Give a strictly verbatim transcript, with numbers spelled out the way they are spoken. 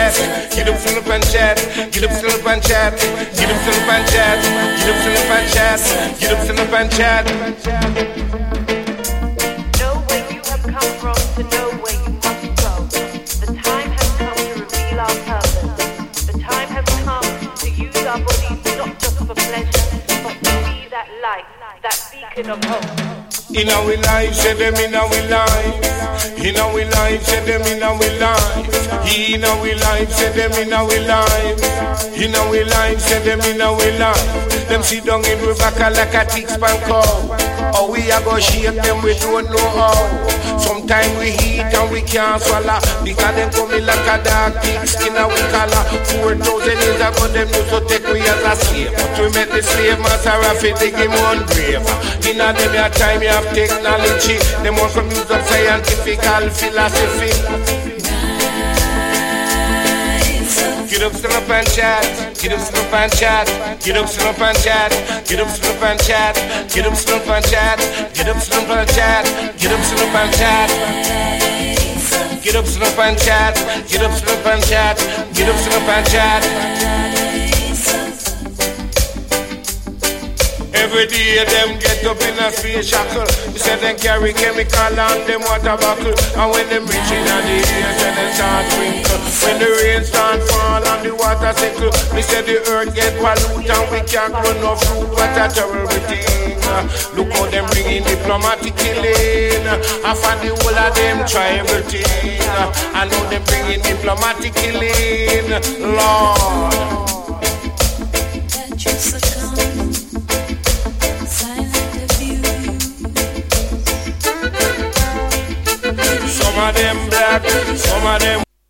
chat. Get up, stand up and chat. Get up, stand up and chat. Get up, stand up and chat. Get up, stand up and chat. Get up, stand up and chat. Know where you have come from to know where you must go. The time has come to reveal our purpose. The time has come to use our bodies not just for pleasure, but to be that light, that beacon of hope. In our life, say them in our life. In our life, say them in our life. In our life, say them in our life. In our life, say them in our life. Them sit down in Rebecca like a tick span cow. Or we are go shake them, we don't know how. Sometimes we eat and we can't swallow. Because them come in like a dark pig skin and we color. Four thousand years ago, them used to take we as a slave. But we met the slave master of it, they give him one grave. In a them your time, you have technology. Them want to use up scientific philosophy. Get up, stand up and chat. Get up, stand up and chat. Get up, stand up and chat. Get up, stand up and chat. Get up, stand up and chat. Get up, stand up and chat. Get up, stand up and chat. Get up, stand up and chat. Get up, stand up and chat. Get up, stand up and chat. Every day them get up in a space shackle. We say them carry chemical and them water buckle. And when them reach in the air, then they start sprinkle. When the rain start fall and the water cycle, we say the earth get pollute and we can't grow no fruit. What a terrible thing. Look how them bringing diplomatic killing. I find the whole of them try everything. I know them bringing diplomatic killing. Lord. Some of them black, some of them